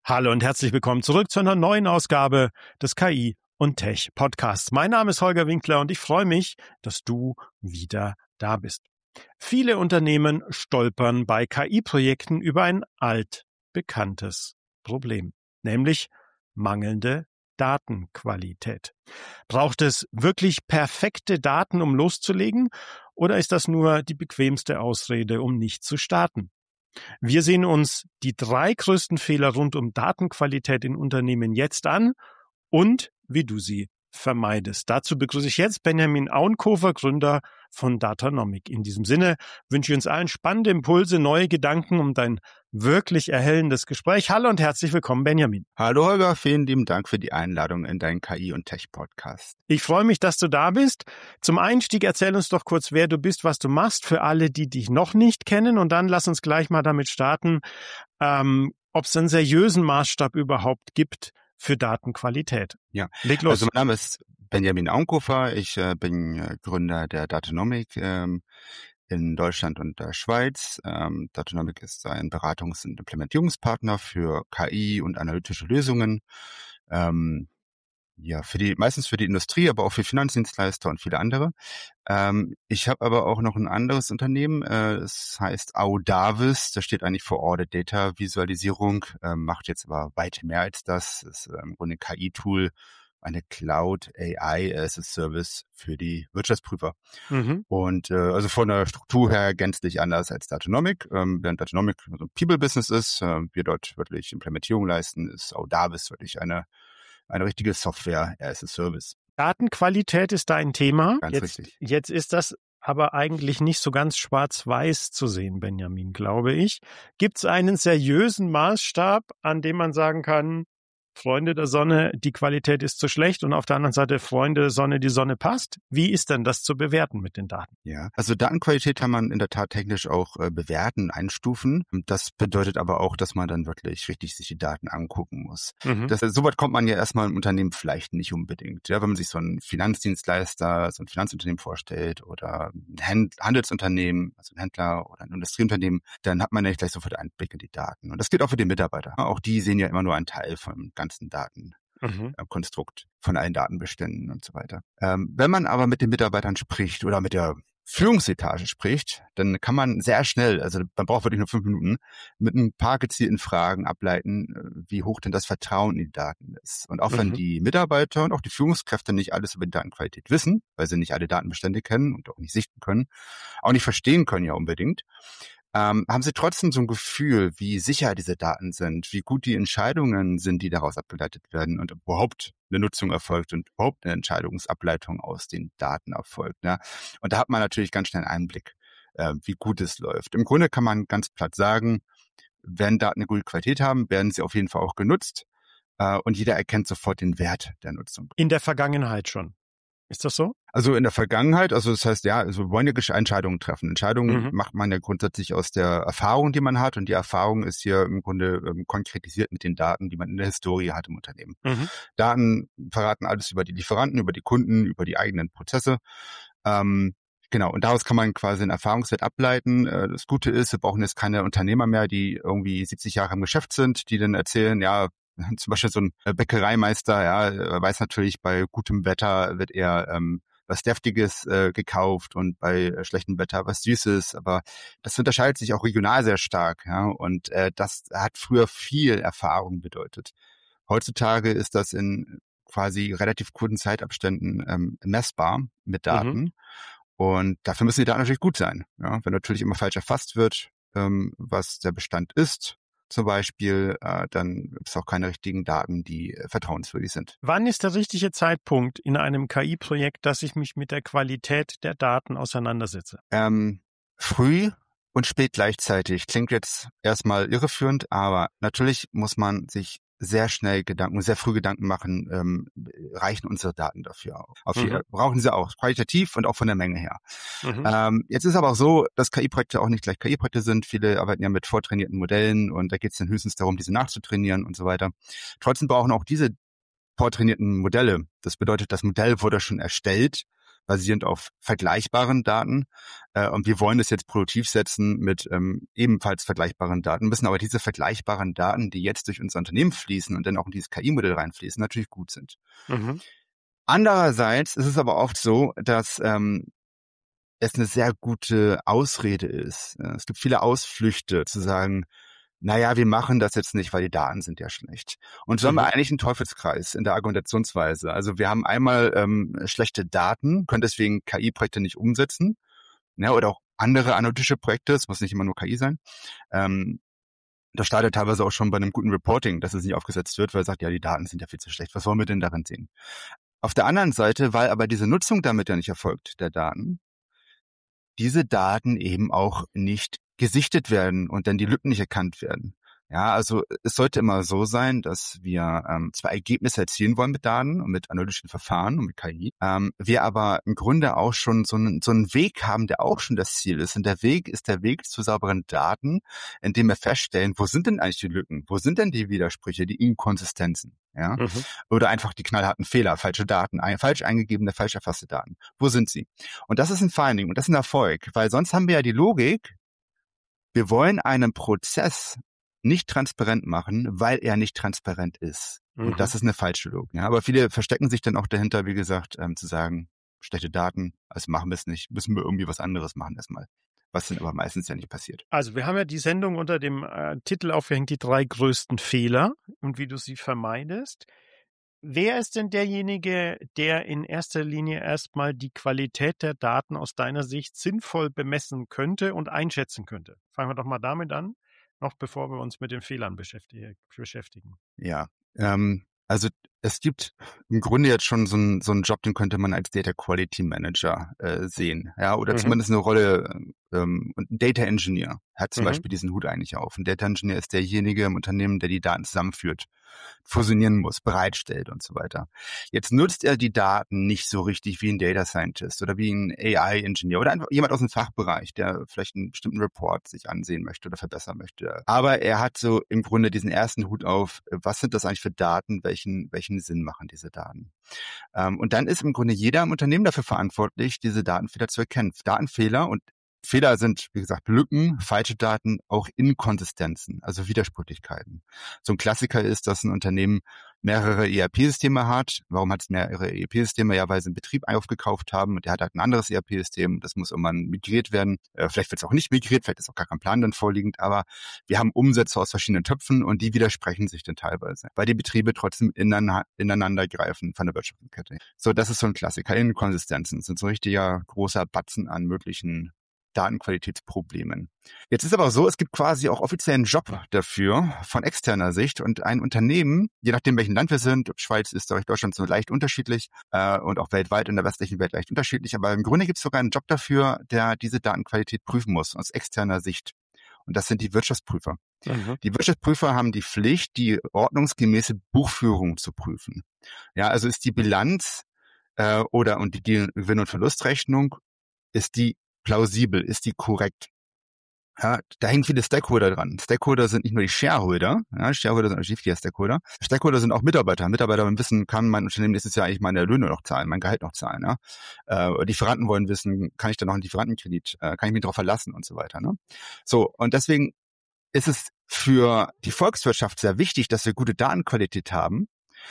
Hallo und herzlich willkommen zurück zu einer neuen Ausgabe des KI und Tech Podcasts. Mein Name ist Holger Winkler und ich freue mich, dass du wieder da bist. Viele Unternehmen stolpern bei KI-Projekten über ein altbekanntes Problem, nämlich mangelnde Datenqualität. Braucht es wirklich perfekte Daten, um loszulegen, oder ist das nur die bequemste Ausrede, um nicht zu starten? Wir sehen uns die 3 größten Fehler rund um Datenqualität in Unternehmen jetzt an und wie du sie vermeidest. Dazu begrüße ich jetzt Benjamin Auenkofer, Gründer von Datanomic. In diesem Sinne wünsche ich uns allen spannende Impulse, neue Gedanken und ein wirklich erhellendes Gespräch. Hallo und herzlich willkommen, Benjamin. Hallo Holger, vielen lieben Dank für die Einladung in deinen KI- und Tech-Podcast. Ich freue mich, dass du da bist. Zum Einstieg erzähl uns doch kurz, wer du bist, was du machst, für alle, die dich noch nicht kennen. Und dann lass uns gleich mal damit starten, ob es einen seriösen Maßstab überhaupt gibt für Datenqualität. Ja, leg los. Also mein Name ist Benjamin Auenkofer. Ich bin Gründer der Datanomic in Deutschland und der Schweiz. Datanomic ist ein Beratungs- und Implementierungspartner für KI und analytische Lösungen. Meistens für die Industrie, aber auch für Finanzdienstleister und viele andere. Ich habe aber auch noch ein anderes Unternehmen, es heißt Audavis, das steht eigentlich für Audit Data Visualisierung, macht jetzt aber weit mehr als das, ist im Grunde ein KI-Tool, eine Cloud AI as a Service für die Wirtschaftsprüfer. Und also von der Struktur her gänzlich anders als Datanomic. Während Datanomic so ein People-Business ist, wir dort wirklich Implementierung leisten, ist Audavis wirklich eine richtige Software as a Service. Datenqualität ist da ein Thema. Ganz richtig. Jetzt ist das aber eigentlich nicht so ganz schwarz-weiß zu sehen, Benjamin, glaube ich. Gibt es einen seriösen Maßstab, an dem man sagen kann, Freunde der Sonne, die Qualität ist zu schlecht, und auf der anderen Seite, Freunde der Sonne, die Sonne passt? Wie ist denn das zu bewerten mit den Daten? Ja, also Datenqualität kann man in der Tat technisch auch bewerten, einstufen. Das bedeutet aber auch, dass man dann wirklich richtig sich die Daten angucken muss. Soweit kommt man ja erstmal im Unternehmen vielleicht nicht unbedingt. Ja, wenn man sich so einen Finanzdienstleister, so ein Finanzunternehmen vorstellt oder ein Handelsunternehmen, also ein Händler oder ein Industrieunternehmen, dann hat man ja nicht gleich sofort Einblick in die Daten. Und das gilt auch für die Mitarbeiter. Auch die sehen ja immer nur einen Teil vom ganzen Datenkonstrukt von allen Datenbeständen und so weiter. Wenn man aber mit den Mitarbeitern spricht oder mit der Führungsetage spricht, dann kann man sehr schnell, also man braucht wirklich nur 5 Minuten, mit ein paar gezielten Fragen ableiten, wie hoch denn das Vertrauen in die Daten ist. Und auch wenn die Mitarbeiter und auch die Führungskräfte nicht alles über die Datenqualität wissen, weil sie nicht alle Datenbestände kennen und auch nicht sichten können, auch nicht verstehen können ja unbedingt, haben sie trotzdem so ein Gefühl, wie sicher diese Daten sind, wie gut die Entscheidungen sind, die daraus abgeleitet werden und überhaupt eine Nutzung erfolgt und überhaupt eine Entscheidungsableitung aus den Daten erfolgt. Ja. Und da hat man natürlich ganz schnell einen Einblick, wie gut es läuft. Im Grunde kann man ganz platt sagen, wenn Daten eine gute Qualität haben, werden sie auf jeden Fall auch genutzt und jeder erkennt sofort den Wert der Nutzung. In der Vergangenheit schon. Ist das so? Also in der Vergangenheit, also das heißt, ja, also wir wollen ja Entscheidungen treffen. Entscheidungen macht man ja grundsätzlich aus der Erfahrung, die man hat, und die Erfahrung ist hier im Grunde konkretisiert mit den Daten, die man in der Historie hat im Unternehmen. Daten verraten alles über die Lieferanten, über die Kunden, über die eigenen Prozesse. Genau, und daraus kann man quasi einen Erfahrungswert ableiten. Das Gute ist, wir brauchen jetzt keine Unternehmer mehr, die irgendwie 70 Jahre im Geschäft sind, die dann erzählen, ja, zum Beispiel so ein Bäckereimeister, ja, weiß natürlich, bei gutem Wetter wird eher was Deftiges gekauft und bei schlechtem Wetter was Süßes, aber das unterscheidet sich auch regional sehr stark, ja, und das hat früher viel Erfahrung bedeutet. Heutzutage ist das in quasi relativ kurzen Zeitabständen messbar mit Daten, und dafür müssen die Daten natürlich gut sein, ja, wenn natürlich immer falsch erfasst wird, was der Bestand ist, zum Beispiel, dann gibt es auch keine richtigen Daten, die vertrauenswürdig sind. Wann ist der richtige Zeitpunkt in einem KI-Projekt, dass ich mich mit der Qualität der Daten auseinandersetze? Früh und spät gleichzeitig. Klingt jetzt erstmal irreführend, aber natürlich muss man sich sehr früh Gedanken machen, reichen unsere Daten dafür. Brauchen sie auch, qualitativ und auch von der Menge her. Jetzt ist aber auch so, dass KI-Projekte auch nicht gleich KI-Projekte sind. Viele arbeiten ja mit vortrainierten Modellen und da geht es dann höchstens darum, diese nachzutrainieren und so weiter. Trotzdem brauchen auch diese vortrainierten Modelle. Das bedeutet, das Modell wurde schon erstellt, basierend auf vergleichbaren Daten. Und wir wollen es jetzt produktiv setzen mit ebenfalls vergleichbaren Daten, müssen aber diese vergleichbaren Daten, die jetzt durch unser Unternehmen fließen und dann auch in dieses KI-Modell reinfließen, natürlich gut sind. Mhm. Andererseits ist es aber oft so, dass es eine sehr gute Ausrede ist. Es gibt viele Ausflüchte zu sagen, naja, wir machen das jetzt nicht, weil die Daten sind ja schlecht. Und so haben wir eigentlich einen Teufelskreis in der Argumentationsweise. Also wir haben einmal schlechte Daten, können deswegen KI-Projekte nicht umsetzen, ja, oder auch andere analytische Projekte, es muss nicht immer nur KI sein. Das startet teilweise auch schon bei einem guten Reporting, dass es nicht aufgesetzt wird, weil es sagt, ja, die Daten sind ja viel zu schlecht. Was wollen wir denn darin sehen? Auf der anderen Seite, weil aber diese Nutzung damit ja nicht erfolgt, der Daten, diese Daten eben auch nicht gesichtet werden und dann die Lücken nicht erkannt werden. Ja, also es sollte immer so sein, dass wir zwar Ergebnisse erzielen wollen mit Daten und mit analytischen Verfahren und mit KI, wir aber im Grunde auch schon so einen Weg haben, der auch schon das Ziel ist. Und der Weg ist der Weg zu sauberen Daten, indem wir feststellen, wo sind denn eigentlich die Lücken? Wo sind denn die Widersprüche, die Inkonsistenzen? Ja? Oder einfach die knallharten Fehler, falsche Daten, falsch eingegebene, falsch erfasste Daten. Wo sind sie? Und das ist ein Finding und das ist ein Erfolg, weil sonst haben wir ja die Logik, wir wollen einen Prozess nicht transparent machen, weil er nicht transparent ist. Und das ist eine falsche Logik. Ja, aber viele verstecken sich dann auch dahinter, wie gesagt, zu sagen, schlechte Daten, also machen wir es nicht, müssen wir irgendwie was anderes machen erstmal. Was dann aber meistens ja nicht passiert. Also wir haben ja die Sendung unter dem Titel aufgehängt, die 3 größten Fehler und wie du sie vermeidest. Wer ist denn derjenige, der in erster Linie erstmal die Qualität der Daten aus deiner Sicht sinnvoll bemessen könnte und einschätzen könnte? Fangen wir doch mal damit an, noch bevor wir uns mit den Fehlern beschäftigen. Ja, also es gibt im Grunde jetzt schon so einen Job, den könnte man als Data Quality Manager sehen, ja, oder zumindest eine Rolle. Und ein Data Engineer hat zum Beispiel diesen Hut eigentlich auf. Ein Data Engineer ist derjenige im Unternehmen, der die Daten zusammenführt, fusionieren muss, bereitstellt und so weiter. Jetzt nutzt er die Daten nicht so richtig wie ein Data Scientist oder wie ein AI-Engineer oder einfach jemand aus dem Fachbereich, der vielleicht einen bestimmten Report sich ansehen möchte oder verbessern möchte. Aber er hat so im Grunde diesen ersten Hut auf, was sind das eigentlich für Daten, welchen Sinn machen diese Daten? Und dann ist im Grunde jeder im Unternehmen dafür verantwortlich, diese Datenfehler zu erkennen. Datenfehler und Fehler sind, wie gesagt, Lücken, falsche Daten, auch Inkonsistenzen, also Widersprüchlichkeiten. So ein Klassiker ist, dass ein Unternehmen mehrere ERP-Systeme hat. Warum hat es mehrere ERP-Systeme? Ja, weil sie einen Betrieb aufgekauft haben und der hat halt ein anderes ERP-System. Das muss irgendwann migriert werden. Vielleicht wird es auch nicht migriert, vielleicht ist auch gar kein Plan dann vorliegend, aber wir haben Umsätze aus verschiedenen Töpfen und die widersprechen sich dann teilweise, weil die Betriebe trotzdem ineinander greifen von der Wertschöpfungskette. So, das ist so ein Klassiker. Inkonsistenzen sind so ein richtiger großer Batzen an möglichen Datenqualitätsproblemen. Jetzt ist aber so, es gibt quasi auch offiziellen Job dafür von externer Sicht und ein Unternehmen, je nachdem welchen Land wir sind, Schweiz, Österreich, Deutschland, so leicht unterschiedlich und auch weltweit in der westlichen Welt leicht unterschiedlich, aber im Grunde gibt es sogar einen Job dafür, der diese Datenqualität prüfen muss aus externer Sicht. Und das sind die Wirtschaftsprüfer. Die Wirtschaftsprüfer haben die Pflicht, die ordnungsgemäße Buchführung zu prüfen. Ja, also ist die Bilanz und die Gewinn- und Verlustrechnung, ist die plausibel, ist die korrekt? Ja, da hängen viele Stakeholder dran. Stakeholder sind nicht nur die Shareholder, ja, Shareholder sind auch wichtiger Stakeholder. Stakeholder sind auch Mitarbeiter. Mitarbeiter wollen wissen, kann mein Unternehmen nächstes Jahr eigentlich meine Löhne noch zahlen, mein Gehalt noch zahlen. Ja? Lieferanten wollen wissen, kann ich da noch einen Lieferantenkredit, kann ich mich darauf verlassen und so weiter. Ne? So, und deswegen ist es für die Volkswirtschaft sehr wichtig, dass wir gute Datenqualität haben.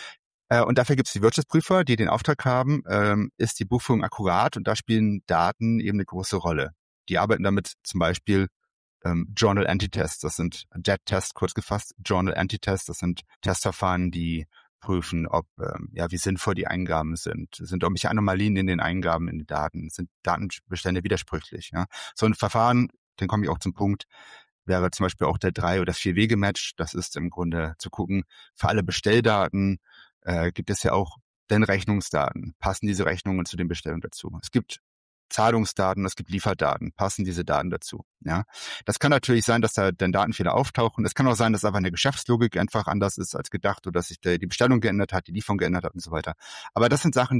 Und dafür gibt es die Wirtschaftsprüfer, die den Auftrag haben, ist die Buchführung akkurat und da spielen Daten eben eine große Rolle. Die arbeiten damit zum Beispiel Journal Anti-Tests, das sind JET-Tests kurz gefasst, Journal Anti-Tests, das sind Testverfahren, die prüfen, ob wie sinnvoll die Eingaben sind irgendwelche Anomalien in den Eingaben in den Daten, sind Datenbestände widersprüchlich. Ja? So ein Verfahren, dann komme ich auch zum Punkt, wäre zum Beispiel auch der 3- oder 4-Wege-Match. Das ist im Grunde zu gucken, für alle Bestelldaten gibt es ja auch denn Rechnungsdaten. Passen diese Rechnungen zu den Bestellungen dazu? Es gibt Zahlungsdaten, es gibt Lieferdaten. Passen diese Daten dazu? Ja, das kann natürlich sein, dass da dann Datenfehler auftauchen. Es kann auch sein, dass aber eine Geschäftslogik einfach anders ist als gedacht oder dass sich die Bestellung geändert hat, die Lieferung geändert hat und so weiter. Aber das sind Sachen, die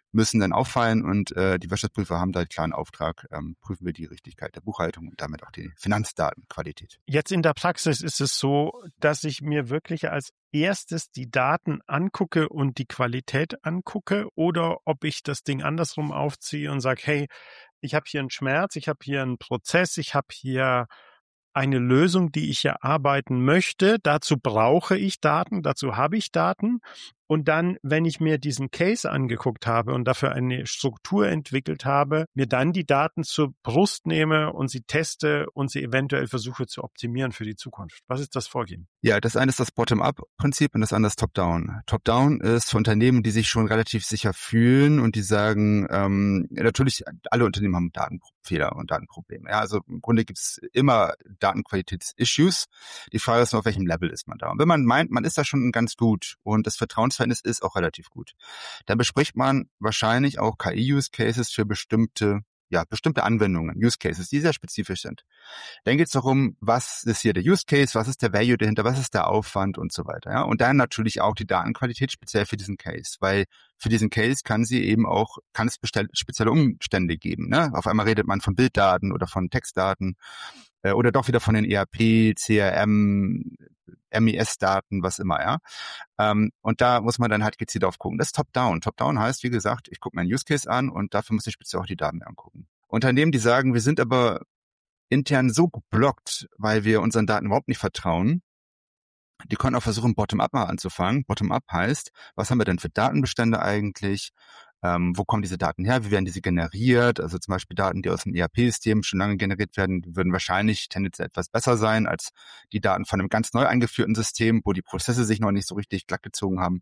müssen dann auffallen und die Wirtschaftsprüfer haben da einen klaren Auftrag, prüfen wir die Richtigkeit der Buchhaltung und damit auch die Finanzdatenqualität. Jetzt in der Praxis ist es so, dass ich mir wirklich als erstes die Daten angucke und die Qualität angucke oder ob ich das Ding andersrum aufziehe und sage, hey, ich habe hier einen Schmerz, ich habe hier einen Prozess, ich habe hier eine Lösung, die ich erarbeiten möchte. Dazu brauche ich Daten, dazu habe ich Daten. Und dann, wenn ich mir diesen Case angeguckt habe und dafür eine Struktur entwickelt habe, mir dann die Daten zur Brust nehme und sie teste und sie eventuell versuche zu optimieren für die Zukunft. Was ist das Vorgehen? Ja, das eine ist das Bottom-up-Prinzip und das andere ist Top-down. Top-down ist für Unternehmen, die sich schon relativ sicher fühlen und die sagen, natürlich, alle Unternehmen haben Datenfehler und Datenprobleme. Ja, also im Grunde gibt's immer Datenqualitäts-Issues. Die Frage ist nur, auf welchem Level ist man da. Und wenn man meint, man ist da schon ganz gut und das Vertrauensverhältnis ist auch relativ gut, dann bespricht man wahrscheinlich auch KI-Use-Cases für bestimmte Anwendungen, Use Cases, die sehr spezifisch sind. Dann geht es darum, was ist hier der Use Case, was ist der Value dahinter, was ist der Aufwand und so weiter. Ja? Und dann natürlich auch die Datenqualität speziell für diesen Case, weil für diesen Case kann es spezielle Umstände geben. Ne? Auf einmal redet man von Bilddaten oder von Textdaten oder doch wieder von den ERP, CRM, MES-Daten, was immer, ja. Und da muss man dann halt gezielt drauf gucken. Das ist Top-Down. Top-Down heißt, wie gesagt, ich gucke mir einen Use-Case an und dafür muss ich speziell auch die Daten angucken. Unternehmen, die sagen, wir sind aber intern so geblockt, weil wir unseren Daten überhaupt nicht vertrauen, die können auch versuchen, Bottom-up mal anzufangen. Bottom-up heißt, was haben wir denn für Datenbestände eigentlich? Wo kommen diese Daten her? Wie werden diese generiert? Also zum Beispiel Daten, die aus dem ERP-System schon lange generiert werden, würden wahrscheinlich tendenziell etwas besser sein als die Daten von einem ganz neu eingeführten System, wo die Prozesse sich noch nicht so richtig glatt gezogen haben.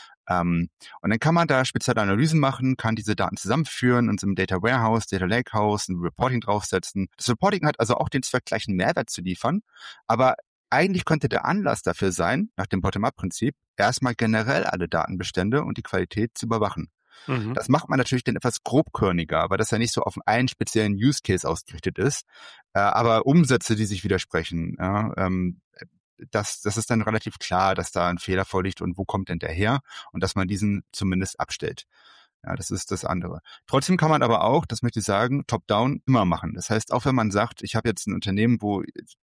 Und dann kann man da spezielle Analysen machen, kann diese Daten zusammenführen und so im Data Warehouse, Data Lakehouse ein Reporting draufsetzen. Das Reporting hat also auch den Zweck, gleich einen Mehrwert zu liefern, aber eigentlich könnte der Anlass dafür sein, nach dem Bottom-up-Prinzip, erstmal generell alle Datenbestände und die Qualität zu überwachen. Mhm. Das macht man natürlich dann etwas grobkörniger, weil das ja nicht so auf einen speziellen Use-Case ausgerichtet ist, aber Umsätze, die sich widersprechen, das ist dann relativ klar, dass da ein Fehler vorliegt und wo kommt denn der her und dass man diesen zumindest abstellt. Ja, das ist das andere. Trotzdem kann man aber auch, das möchte ich sagen, Top-Down immer machen. Das heißt, auch wenn man sagt, ich habe jetzt ein Unternehmen, wo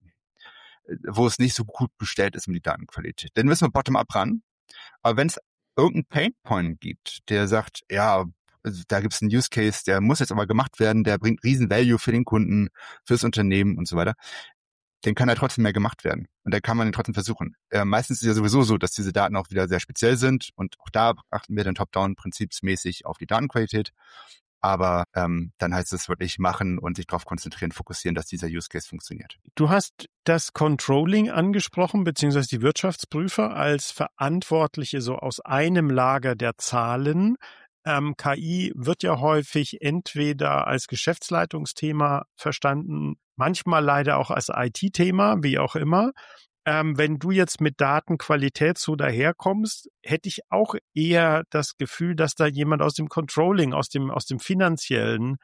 es nicht so gut bestellt ist um die Datenqualität, dann müssen wir Bottom-up ran. Aber wenn es irgendeinen Painpoint gibt, der sagt, ja, da gibt es einen Use Case, der muss jetzt aber gemacht werden, der bringt riesen Value für den Kunden, fürs Unternehmen und so weiter, dann kann er trotzdem mehr gemacht werden. Und dann kann man ihn trotzdem versuchen. Meistens ist es ja sowieso so, dass diese Daten auch wieder sehr speziell sind und auch da achten wir dann Top-Down prinzipsmäßig auf die Datenqualität. Aber dann heißt es wirklich machen und sich darauf konzentrieren, fokussieren, dass dieser Use Case funktioniert. Du hast das Controlling angesprochen, beziehungsweise die Wirtschaftsprüfer als Verantwortliche so aus einem Lager der Zahlen. KI wird ja häufig entweder als Geschäftsleitungsthema verstanden, manchmal leider auch als IT-Thema, wie auch immer. Wenn du jetzt mit Datenqualität so daherkommst, hätte ich auch eher das Gefühl, dass da jemand aus dem Controlling, aus dem Finanziellen,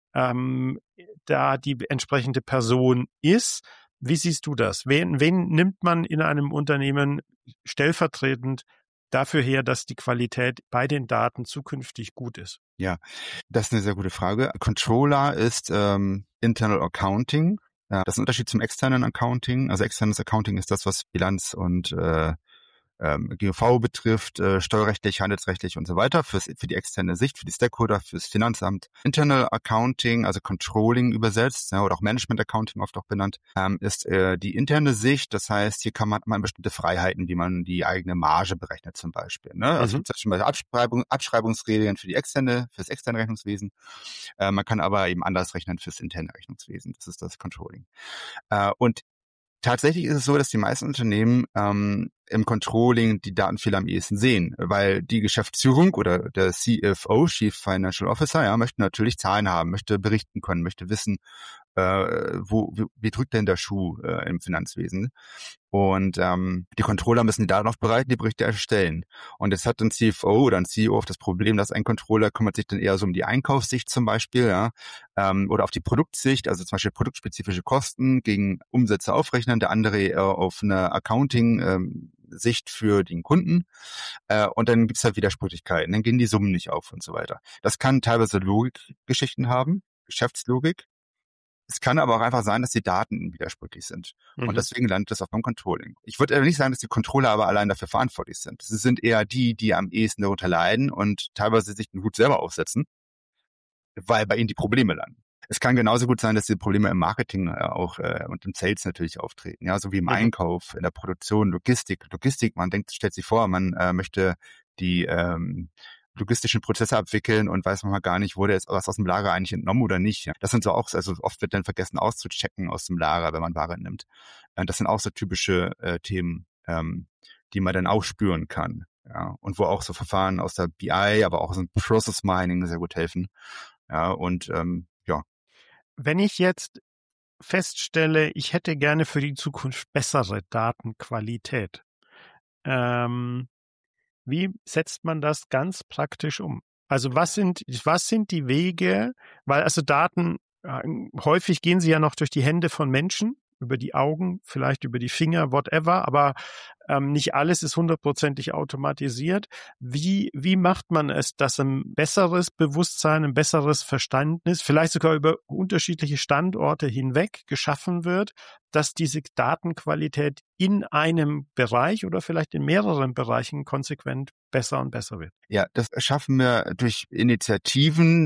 da die entsprechende Person ist. Wie siehst du das? Wen nimmt man in einem Unternehmen stellvertretend dafür her, dass die Qualität bei den Daten zukünftig gut ist? Ja, das ist eine sehr gute Frage. Controller ist Internal Accounting. Ja, das ist ein Unterschied zum externen Accounting. Also externes Accounting ist das, was Bilanz und GOV betrifft, steuerrechtlich, handelsrechtlich und so weiter, für die externe Sicht, für die Stakeholder, fürs Finanzamt. Internal Accounting, also Controlling übersetzt, ja, oder auch Management Accounting oft auch benannt, ist die interne Sicht. Das heißt, hier kann man bestimmte Freiheiten, wie man die eigene Marge berechnet zum Beispiel. Ne? Also gibt es zum Beispiel Abschreibungsregeln fürs externe Rechnungswesen. Man kann aber eben anders rechnen fürs interne Rechnungswesen. Das ist das Controlling. Und tatsächlich ist es so, dass die meisten Unternehmen im Controlling die Datenfehler am ehesten sehen, weil die Geschäftsführung oder der CFO, Chief Financial Officer, ja, möchte natürlich Zahlen haben, möchte berichten können, möchte wissen, wie drückt denn der Schuh im Finanzwesen? Und die Controller müssen die Daten aufbereiten, die Berichte erstellen. Und jetzt hat ein CFO oder ein CEO oft das Problem, dass ein Controller kümmert sich dann eher so um die Einkaufssicht zum Beispiel, ja, oder auf die Produktsicht, also zum Beispiel produktspezifische Kosten gegen Umsätze aufrechnen, der andere eher auf eine Accounting-Sicht für den Kunden. Und dann gibt's halt Widersprüchlichkeiten, dann gehen die Summen nicht auf und so weiter. Das kann teilweise Logikgeschichten haben, Geschäftslogik. Es kann aber auch einfach sein, dass die Daten widersprüchlich sind. Und deswegen landet das auch beim Controlling. Ich würde nicht sagen, dass die Controller aber allein dafür verantwortlich sind. Sie sind eher die am ehesten darunter leiden und teilweise sich den Hut selber aufsetzen, weil bei ihnen die Probleme landen. Es kann genauso gut sein, dass die Probleme im Marketing und im Sales natürlich auftreten. Ja, so wie im Einkauf, in der Produktion, Logistik. Man stellt sich vor, man möchte die logistischen Prozesse abwickeln und weiß manchmal gar nicht, wurde jetzt was aus dem Lager eigentlich entnommen oder nicht. Das sind so auch, also oft wird dann vergessen auszuchecken aus dem Lager, wenn man Ware nimmt. Das sind auch so typische Themen, die man dann auch spüren kann. Ja, und wo auch so Verfahren aus der BI, aber auch aus dem Process Mining sehr gut helfen. Ja, und ja. Wenn ich jetzt feststelle, ich hätte gerne für die Zukunft bessere Datenqualität, wie setzt man das ganz praktisch um? Also was sind die Wege? Weil also Daten, häufig gehen sie ja noch durch die Hände von Menschen, über die Augen, vielleicht über die Finger, whatever, aber nicht alles ist 100%ig automatisiert. Wie macht man es, dass ein besseres Bewusstsein, ein besseres Verständnis, vielleicht sogar über unterschiedliche Standorte hinweg geschaffen wird, dass diese Datenqualität in einem Bereich oder vielleicht in mehreren Bereichen konsequent besser und besser wird? Ja, das schaffen wir durch Initiativen,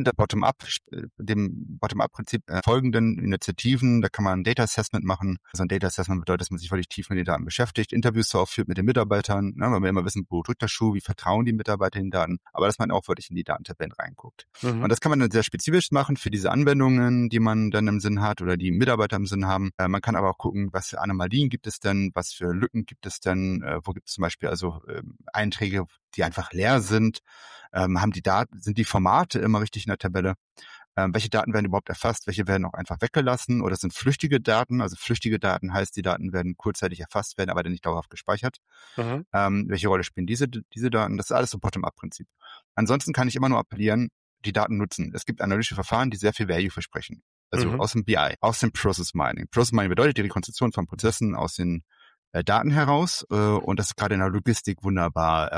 dem Bottom-up-Prinzip folgenden Initiativen. Da kann man ein Data Assessment machen. Also ein Data Assessment bedeutet, dass man sich wirklich tief mit den Daten beschäftigt, Interviews führt mit den Mitarbeitern, ne, weil wir immer wissen, wo drückt der Schuh, wie vertrauen die Mitarbeiter den Daten, aber dass man auch wirklich in die Datentabellen reinguckt. Und das kann man dann sehr spezifisch machen für diese Anwendungen, die man dann im Sinn hat oder die Mitarbeiter im Sinn haben. Man kann aber auch gucken, was für Anomalien gibt es denn, was für Lücken gibt es denn, wo gibt es zum Beispiel also Einträge, die einfach leer sind, sind die Formate immer richtig in der Tabelle. Welche Daten werden überhaupt erfasst, welche werden auch einfach weggelassen oder sind flüchtige Daten. Also flüchtige Daten heißt, die Daten werden kurzzeitig erfasst, werden aber dann nicht dauerhaft gespeichert. Welche Rolle spielen diese Daten? Das ist alles so Bottom-up-Prinzip. Ansonsten kann ich immer nur appellieren, die Daten nutzen. Es gibt analytische Verfahren, die sehr viel Value versprechen. Also aus dem BI, aus dem Process Mining. Process Mining bedeutet die Rekonstruktion von Prozessen aus den Daten heraus und das ist gerade in der Logistik wunderbar.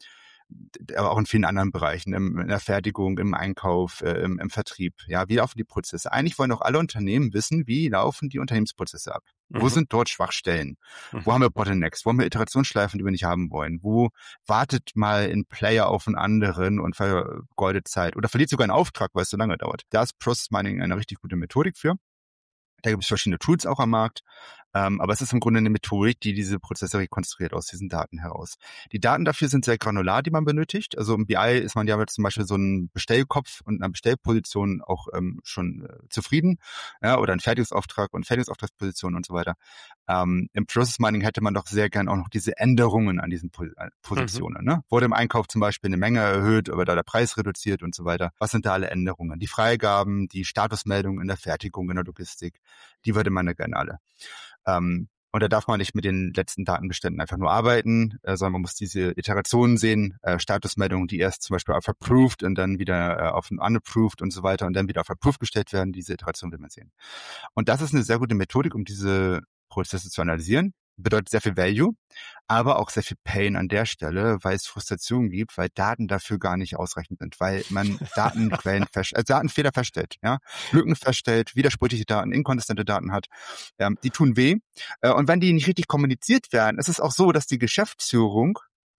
Aber auch in vielen anderen Bereichen, in der Fertigung, im Einkauf, im Vertrieb. Ja, wie laufen die Prozesse? Eigentlich wollen auch alle Unternehmen wissen, wie laufen die Unternehmensprozesse ab? Wo sind dort Schwachstellen? Wo haben wir Bottlenecks? Wo haben wir Iterationsschleifen, die wir nicht haben wollen? Wo wartet mal ein Player auf einen anderen und vergeudet Zeit? Oder verliert sogar einen Auftrag, weil es so lange dauert? Da ist Process Mining eine richtig gute Methodik für. Da gibt es verschiedene Tools auch am Markt, aber es ist im Grunde eine Methodik, die diese Prozesse rekonstruiert aus diesen Daten heraus. Die Daten dafür sind sehr granular, die man benötigt. Also im BI ist man ja mit zum Beispiel so einem Bestellkopf und einer Bestellposition auch schon zufrieden, ja, oder ein Fertigungsauftrag und Fertigungsauftragsposition und so weiter. Im Process Mining hätte man doch sehr gern auch noch diese Änderungen an diesen Positionen. Ne? Wurde im Einkauf zum Beispiel eine Menge erhöht, oder der Preis reduziert und so weiter. Was sind da alle Änderungen? Die Freigaben, die Statusmeldungen in der Fertigung, in der Logistik, die würde man ja gerne alle. Und da darf man nicht mit den letzten Datenbeständen einfach nur arbeiten, sondern man muss diese Iterationen sehen, Statusmeldungen, die erst zum Beispiel auf approved und dann wieder auf unapproved und so weiter und dann wieder auf approved gestellt werden. Diese Iteration will man sehen. Und das ist eine sehr gute Methodik, um diese Prozesse zu analysieren. Bedeutet sehr viel Value, aber auch sehr viel Pain an der Stelle, weil es Frustration gibt, weil Daten dafür gar nicht ausreichend sind, weil man Datenfehler feststellt, ja, Lücken feststellt, widersprüchliche Daten, inkonsistente Daten hat, die tun weh. Und wenn die nicht richtig kommuniziert werden, ist es auch so, dass die Geschäftsführung,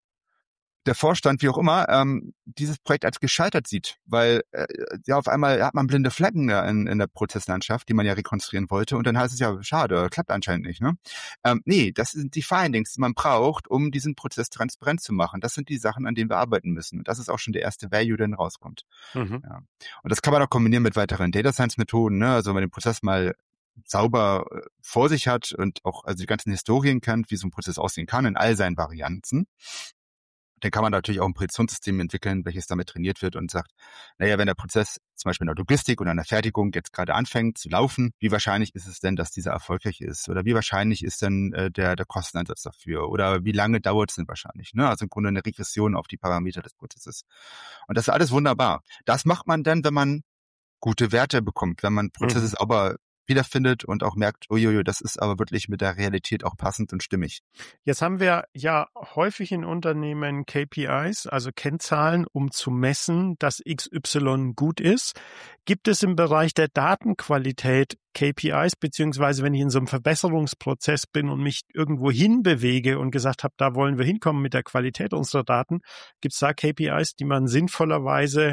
der Vorstand, wie auch immer, dieses Projekt als gescheitert sieht, weil ja auf einmal hat man blinde Flecken in der Prozesslandschaft, die man ja rekonstruieren wollte und dann heißt es ja, schade, klappt anscheinend nicht. Ne? Nee, das sind die Findings, die man braucht, um diesen Prozess transparent zu machen. Das sind die Sachen, an denen wir arbeiten müssen und das ist auch schon der erste Value, der dann rauskommt. Ja. Und das kann man auch kombinieren mit weiteren Data Science Methoden, ne? Also wenn man den Prozess mal sauber vor sich hat und auch also die ganzen Historien kennt, wie so ein Prozess aussehen kann in all seinen Varianten, Dann kann man natürlich auch ein Prädizenssystem entwickeln, welches damit trainiert wird und sagt, naja, wenn der Prozess zum Beispiel in der Logistik oder in der Fertigung jetzt gerade anfängt zu laufen, wie wahrscheinlich ist es denn, dass dieser erfolgreich ist? Oder wie wahrscheinlich ist denn der Kosteneinsatz dafür? Oder wie lange dauert es denn wahrscheinlich? Ne? Also im Grunde eine Regression auf die Parameter des Prozesses. Und das ist alles wunderbar. Das macht man dann, wenn man gute Werte bekommt, wenn man Prozesse sauber wiederfindet und auch merkt, uiuiui, das ist aber wirklich mit der Realität auch passend und stimmig. Jetzt haben wir ja häufig in Unternehmen KPIs, also Kennzahlen, um zu messen, dass XY gut ist. Gibt es im Bereich der Datenqualität KPIs, beziehungsweise wenn ich in so einem Verbesserungsprozess bin und mich irgendwo hinbewege und gesagt habe, da wollen wir hinkommen mit der Qualität unserer Daten, gibt es da KPIs, die man sinnvollerweise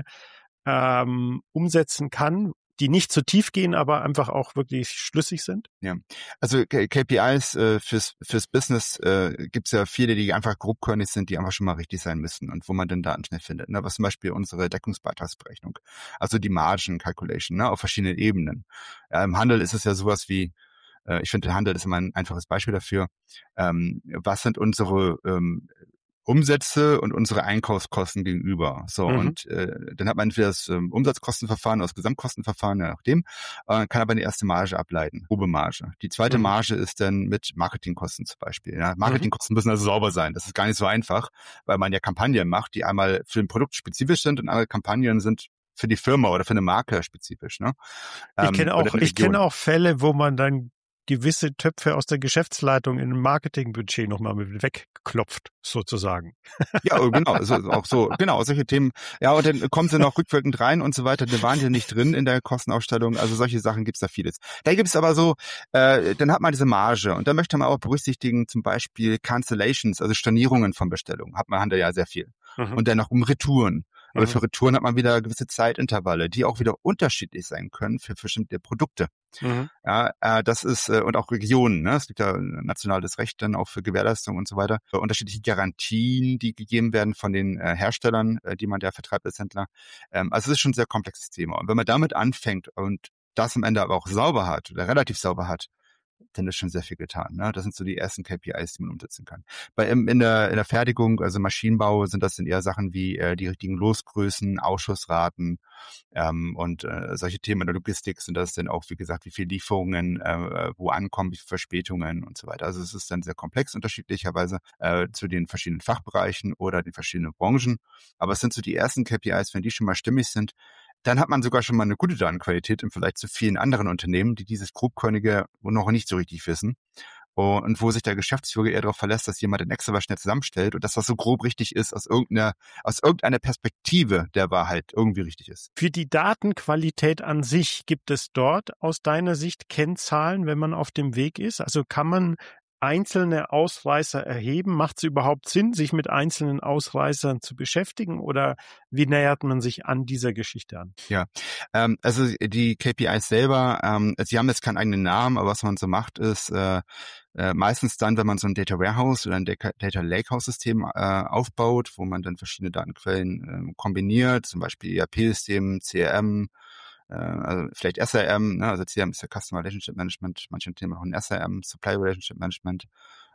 umsetzen kann, die nicht zu tief gehen, aber einfach auch wirklich schlüssig sind? Ja, also KPIs fürs Business gibt's ja viele, die einfach grobkörnig sind, die einfach schon mal richtig sein müssen und wo man dann Daten schnell findet. Ne? Was zum Beispiel unsere Deckungsbeitragsberechnung, also die Margin Calculation, ne? Auf verschiedenen Ebenen. Im Handel ist es ja sowas wie, ich finde, der Handel ist immer ein einfaches Beispiel dafür. Was sind unsere Umsätze und unsere Einkaufskosten gegenüber. So, und dann hat man entweder das Umsatzkostenverfahren oder das Gesamtkostenverfahren, je nachdem, kann aber eine erste Marge ableiten, grobe Marge. Die zweite Marge ist dann mit Marketingkosten zum Beispiel. Ja? Marketingkosten müssen also sauber sein. Das ist gar nicht so einfach, weil man ja Kampagnen macht, die einmal für ein Produkt spezifisch sind und andere Kampagnen sind für die Firma oder für eine Marke spezifisch. Ne? Ich kenne auch Fälle, wo man dann gewisse Töpfe aus der Geschäftsleitung in ein Marketingbudget nochmal mit wegklopft, sozusagen. Ja, genau, auch so, genau, solche Themen. Ja, und dann kommen sie noch rückwirkend rein und so weiter. Die waren ja nicht drin in der Kostenausstellung. Also solche Sachen gibt's da vieles. Da gibt's aber so, dann hat man diese Marge und da möchte man auch berücksichtigen, zum Beispiel Cancellations, also Stornierungen von Bestellungen. Man da ja sehr viel. Und dann noch um Retouren. Aber für Retouren hat man wieder gewisse Zeitintervalle, die auch wieder unterschiedlich sein können für bestimmte Produkte. Ja, das ist, und auch Regionen, ne? Es gibt ja nationales Recht dann auch für Gewährleistung und so weiter. Unterschiedliche Garantien, die gegeben werden von den Herstellern, die man da vertreibt als Händler. Also es ist schon ein sehr komplexes Thema. Und wenn man damit anfängt und das am Ende aber auch sauber hat oder relativ sauber hat, dann ist schon sehr viel getan. Ne? Das sind so die ersten KPIs, die man umsetzen kann. In der Fertigung, also Maschinenbau, sind das dann eher Sachen wie die richtigen Losgrößen, Ausschussraten und solche Themen in der Logistik sind das dann auch, wie gesagt, wie viele Lieferungen wo ankommen, wie viele Verspätungen und so weiter. Also es ist dann sehr komplex unterschiedlicherweise zu den verschiedenen Fachbereichen oder den verschiedenen Branchen. Aber es sind so die ersten KPIs, wenn die schon mal stimmig sind, dann hat man sogar schon mal eine gute Datenqualität im Vergleich zu vielen anderen Unternehmen, die dieses Grobkörnige noch nicht so richtig wissen. Und wo sich der Geschäftsführer eher darauf verlässt, dass jemand den Excel was schnell zusammenstellt und dass das so grob richtig ist aus irgendeiner Perspektive der Wahrheit irgendwie richtig ist. Für die Datenqualität an sich gibt es dort aus deiner Sicht Kennzahlen, wenn man auf dem Weg ist? Also kann man einzelne Ausreißer erheben? Macht es überhaupt Sinn, sich mit einzelnen Ausreißern zu beschäftigen oder wie nähert man sich an dieser Geschichte an? Ja, also die KPIs selber, sie haben jetzt keinen eigenen Namen, aber was man so macht, ist meistens dann, wenn man so ein Data Warehouse oder ein Data Lakehouse System aufbaut, wo man dann verschiedene Datenquellen kombiniert, zum Beispiel ERP-System, CRM, also vielleicht SRM, ne? Also CRM ist ja Customer Relationship Management, manche Unternehmen machen SRM, Supply Relationship Management,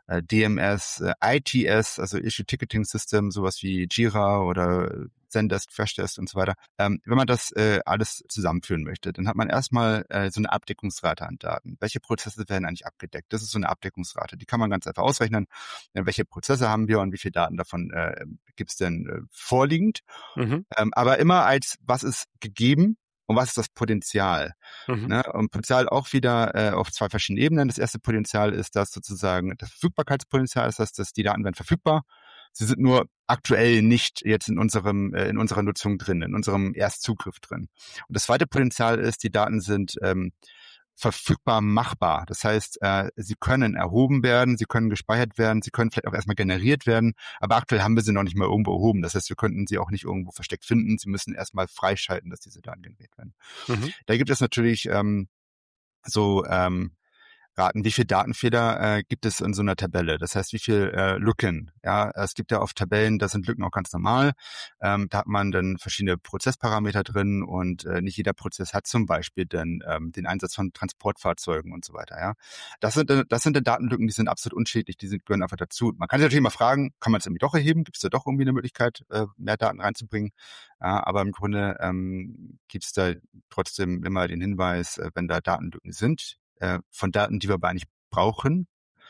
DMS, ITS, also Issue Ticketing System, sowas wie Jira oder Zendesk, Freshdesk und so weiter. Wenn man das alles zusammenführen möchte, dann hat man erstmal so eine Abdeckungsrate an Daten. Welche Prozesse werden eigentlich abgedeckt? Das ist so eine Abdeckungsrate. Die kann man ganz einfach ausrechnen. Welche Prozesse haben wir und wie viele Daten davon gibt es denn vorliegend? Aber immer als, was ist gegeben? Und was ist das Potenzial? Ne? Und Potenzial auch wieder auf zwei verschiedenen Ebenen. Das erste Potenzial ist das sozusagen das Verfügbarkeitspotenzial. Das heißt, dass die Daten werden verfügbar. Sie sind nur aktuell nicht jetzt in unserer Nutzung drin, in unserem Erstzugriff drin. Und das zweite Potenzial ist, die Daten sind verfügbar machbar. Das heißt, sie können erhoben werden, sie können gespeichert werden, sie können vielleicht auch erstmal generiert werden, aber aktuell haben wir sie noch nicht mal irgendwo erhoben. Das heißt, wir könnten sie auch nicht irgendwo versteckt finden. Sie müssen erstmal freischalten, dass diese Daten generiert werden. Da gibt es natürlich raten, wie viele Datenfehler gibt es in so einer Tabelle? Das heißt, wie viele Lücken? Ja, es gibt ja oft Tabellen, da sind Lücken auch ganz normal. Da hat man dann verschiedene Prozessparameter drin und nicht jeder Prozess hat zum Beispiel dann den Einsatz von Transportfahrzeugen und so weiter. Ja, das sind dann Datenlücken, die sind absolut unschädlich, gehören einfach dazu. Man kann sich natürlich mal fragen, kann man es irgendwie doch erheben? Gibt es da doch irgendwie eine Möglichkeit, mehr Daten reinzubringen? Ja, aber im Grunde gibt es da trotzdem immer den Hinweis, wenn da Datenlücken sind, von Daten, die wir aber nicht brauchen,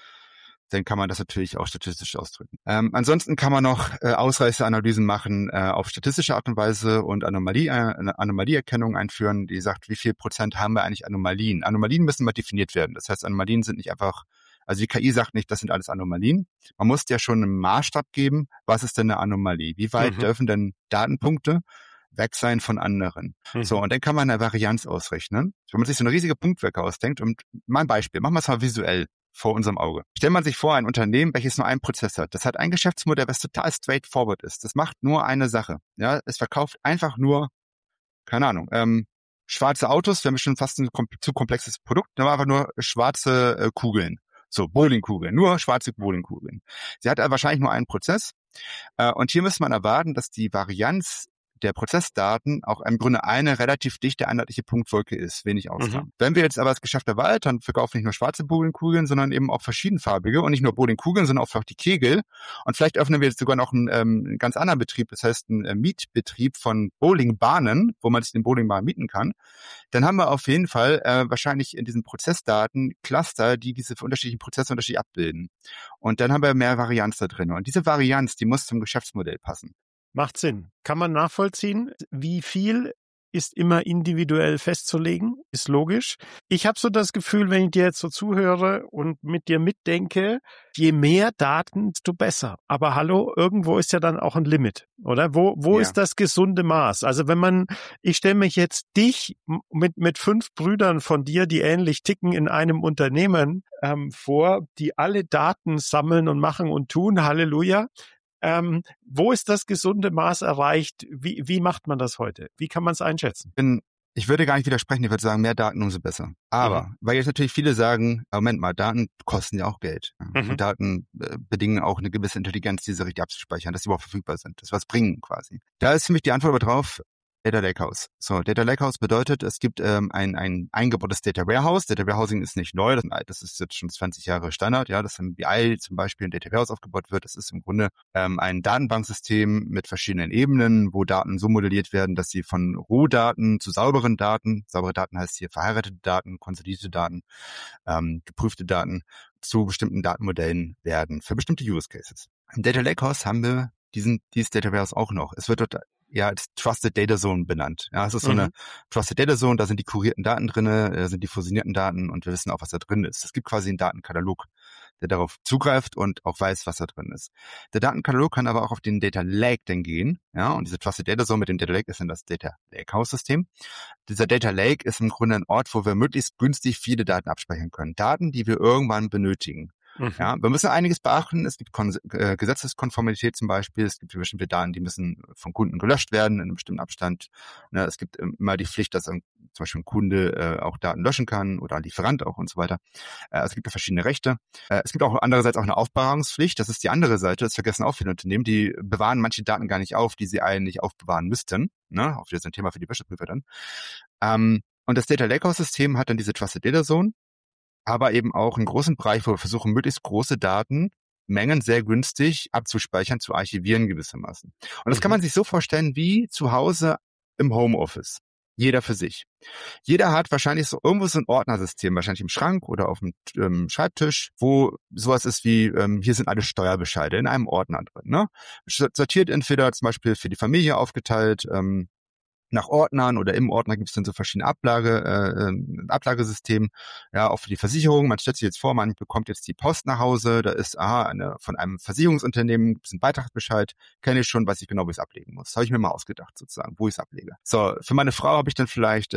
dann kann man das natürlich auch statistisch ausdrücken. Ansonsten kann man noch Ausreißeranalysen machen auf statistische Art und Weise und Anomalieerkennung einführen, die sagt, wie viel Prozent haben wir eigentlich Anomalien. Anomalien müssen mal definiert werden. Das heißt, Anomalien sind nicht einfach, also die KI sagt nicht, das sind alles Anomalien. Man muss ja schon einen Maßstab geben, was ist denn eine Anomalie? Wie weit dürfen denn Datenpunkte weg sein von anderen? So, und dann kann man eine Varianz ausrechnen. Wenn man sich so eine riesige Punktwerke ausdenkt, und mal ein Beispiel, machen wir es mal visuell vor unserem Auge. Stellt man sich vor, ein Unternehmen, welches nur einen Prozess hat. Das hat ein Geschäftsmodell, was total straightforward ist. Das macht nur eine Sache. Ja, es verkauft einfach nur, keine Ahnung, schwarze Autos, wäre schon fast ein zu komplexes Produkt, aber einfach nur schwarze Kugeln. So, Bowlingkugeln, nur schwarze Bowlingkugeln. Sie hat wahrscheinlich nur einen Prozess. Und hier müsste man erwarten, dass die Varianz der Prozessdaten auch im Grunde eine relativ dichte einheitliche Punktwolke ist, wenig Ausnahmen. Wenn wir jetzt aber das Geschäft erweitern, verkaufen nicht nur schwarze Bowlingkugeln, sondern eben auch verschiedenfarbige und nicht nur Bowlingkugeln, sondern auch die Kegel. Und vielleicht öffnen wir jetzt sogar noch einen ganz anderen Betrieb, das heißt einen Mietbetrieb von Bowlingbahnen, wo man sich den Bowlingbahn mieten kann. Dann haben wir auf jeden Fall wahrscheinlich in diesen Prozessdaten Cluster, die diese unterschiedlichen Prozesse unterschiedlich abbilden. Und dann haben wir mehr Varianz da drin. Und diese Varianz, die muss zum Geschäftsmodell passen. Macht Sinn. Kann man nachvollziehen, wie viel ist immer individuell festzulegen, ist logisch. Ich habe so das Gefühl, wenn ich dir jetzt so zuhöre und mit dir mitdenke, je mehr Daten, desto besser. Aber hallo, irgendwo ist ja dann auch ein Limit, oder? Wo ist das gesunde Maß? Also ich stelle mich jetzt dich mit 5 Brüdern von dir, die ähnlich ticken in einem Unternehmen vor, die alle Daten sammeln und machen und tun, Halleluja. Wo ist das gesunde Maß erreicht? Wie macht man das heute? Wie kann man es einschätzen? Ich würde gar nicht widersprechen, ich würde sagen, mehr Daten, umso besser. Aber, weil jetzt natürlich viele sagen, Moment mal, Daten kosten ja auch Geld. Und Daten bedingen auch eine gewisse Intelligenz, diese richtig abzuspeichern, dass sie überhaupt verfügbar sind, dass was bringen quasi. Da ist für mich die Antwort aber drauf, Data Lakehouse. So, Data Lakehouse bedeutet, es gibt ein eingebautes Data Warehouse. Data Warehousing ist nicht neu, das ist jetzt schon 20 Jahre Standard, ja, dass im BI zum Beispiel ein Data Warehouse aufgebaut wird. Das ist im Grunde ein Datenbanksystem mit verschiedenen Ebenen, wo Daten so modelliert werden, dass sie von Rohdaten zu saubere Daten heißt hier verheiratete Daten, konsolidierte Daten, geprüfte Daten zu bestimmten Datenmodellen werden für bestimmte Use Cases. Im Data Lakehouse haben wir dieses Data Warehouse auch noch. Es wird dort als Trusted Data Zone benannt. Ja, es ist so eine Trusted Data Zone, da sind die kurierten Daten drinne, da sind die fusionierten Daten und wir wissen auch, was da drin ist. Es gibt quasi einen Datenkatalog, der darauf zugreift und auch weiß, was da drin ist. Der Datenkatalog kann aber auch auf den Data Lake dann gehen, ja, und diese Trusted Data Zone mit dem Data Lake ist dann das Data Lakehouse System. Dieser Data Lake ist im Grunde ein Ort, wo wir möglichst günstig viele Daten abspeichern können. Daten, die wir irgendwann benötigen. Ja, wir müssen einiges beachten. Es gibt Gesetzeskonformität zum Beispiel. Es gibt bestimmte Daten, die müssen von Kunden gelöscht werden in einem bestimmten Abstand. Es gibt immer die Pflicht, dass zum Beispiel ein Kunde auch Daten löschen kann oder ein Lieferant auch und so weiter. Es gibt ja verschiedene Rechte. Es gibt auch andererseits auch eine Aufbewahrungspflicht. Das ist die andere Seite. Das vergessen auch viele Unternehmen. Die bewahren manche Daten gar nicht auf, die sie eigentlich aufbewahren müssten. Auch wieder so ein Thema für die Wirtschaftsprüfer dann. Und das Data Lakehouse-System hat dann diese Trusted Data Zone, aber eben auch einen großen Bereich, wo wir versuchen, möglichst große Datenmengen sehr günstig abzuspeichern, zu archivieren gewissermaßen. Und das kann man sich so vorstellen wie zu Hause im Homeoffice. Jeder für sich. Jeder hat wahrscheinlich so irgendwo so ein Ordnersystem, wahrscheinlich im Schrank oder auf dem Schreibtisch, wo sowas ist wie, hier sind alle Steuerbescheide in einem Ordner drin. Ne? Sortiert entweder zum Beispiel für die Familie aufgeteilt, nach Ordnern oder im Ordner gibt es dann so verschiedene Ablagesysteme, ja, auch für die Versicherung. Man stellt sich jetzt vor, man bekommt jetzt die Post nach Hause, da ist von einem Versicherungsunternehmen, gibt es einen Beitragsbescheid, kenne ich schon, weiß ich genau, wo ich es ablegen muss. Das habe ich mir mal ausgedacht sozusagen, wo ich es ablege. So, für meine Frau habe ich dann vielleicht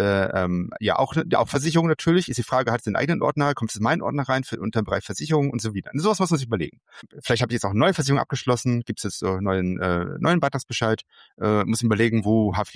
auch Versicherung natürlich. Ist die Frage, hat sie einen eigenen Ordner, kommt es in meinen Ordner rein unter den Bereich Versicherung und so wieder. Und sowas muss man sich überlegen. Vielleicht habe ich jetzt auch eine neue Versicherung abgeschlossen, gibt es jetzt neuen Beitragsbescheid, muss ich überlegen, wo hafte ich das ab?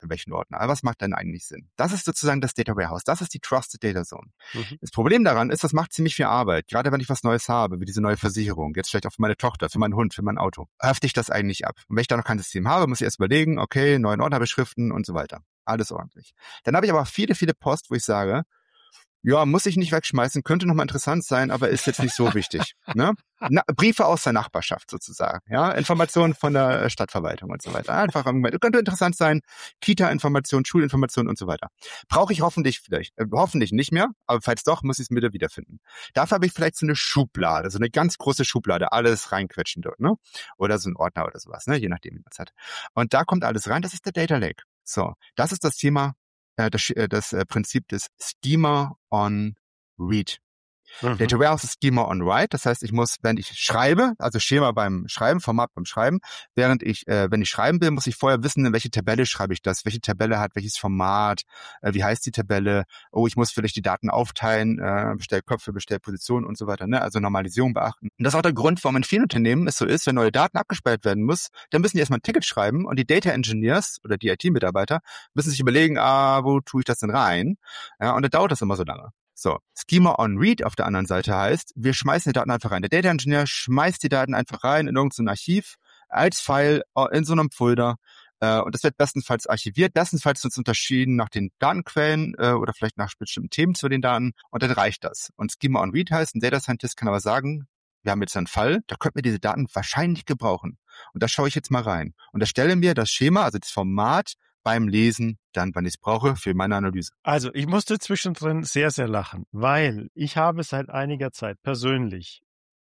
in welchen Ordner. Aber was macht denn eigentlich Sinn? Das ist sozusagen das Data Warehouse. Das ist die Trusted Data Zone. Das Problem daran ist, das macht ziemlich viel Arbeit. Gerade wenn ich was Neues habe, wie diese neue Versicherung, jetzt vielleicht auch für meine Tochter, für meinen Hund, für mein Auto. Hefte ich das eigentlich ab? Und wenn ich da noch kein System habe, muss ich erst überlegen, okay, neuen Ordner beschriften und so weiter. Alles ordentlich. Dann habe ich aber viele Post, wo ich sage, ja, muss ich nicht wegschmeißen, könnte nochmal interessant sein, aber ist jetzt nicht so wichtig. Ne? Briefe aus der Nachbarschaft sozusagen, ja, Informationen von der Stadtverwaltung und so weiter. Einfach könnte interessant sein, Kita-Informationen, Schulinformationen und so weiter. Brauche ich hoffentlich nicht mehr, aber falls doch, muss ich es wieder wiederfinden. Dafür habe ich vielleicht so eine Schublade, so eine ganz große Schublade, alles reinquetschen dort, ne? Oder so ein Ordner oder sowas, ne? Je nachdem, wie man es hat. Und da kommt alles rein, das ist der Data Lake. So, das ist das Thema, das Prinzip des Schema on Read. Data Warehouse ist Schema on Write, das heißt, ich muss, wenn ich schreibe, also Schema beim Schreiben, Format beim Schreiben, wenn ich schreiben will, muss ich vorher wissen, in welche Tabelle schreibe ich das, welche Tabelle hat welches Format, wie heißt die Tabelle, ich muss vielleicht die Daten aufteilen, Bestellköpfe, Bestellpositionen und so weiter, ne? Also Normalisierung beachten. Und das ist auch der Grund, warum in vielen Unternehmen es so ist, wenn neue Daten abgespeichert werden muss, dann müssen die erstmal ein Ticket schreiben und die Data Engineers oder die IT-Mitarbeiter müssen sich überlegen, wo tue ich das denn rein? Ja, und dann dauert das immer so lange. So, Schema on Read auf der anderen Seite heißt, wir schmeißen die Daten einfach rein. Der Data Engineer schmeißt die Daten einfach rein in irgendein Archiv, als File, in so einem Folder. Und das wird bestenfalls archiviert. Bestenfalls wird es unterschieden nach den Datenquellen oder vielleicht nach bestimmten Themen zu den Daten. Und dann reicht das. Und Schema on Read heißt, ein Data Scientist kann aber sagen, wir haben jetzt einen Fall, da könnten wir diese Daten wahrscheinlich gebrauchen. Und da schaue ich jetzt mal rein. Und erstelle mir das Schema, also das Format, beim Lesen, dann, wann ich es brauche, für meine Analyse. Also ich musste zwischendrin sehr, sehr lachen, weil ich habe seit einiger Zeit persönlich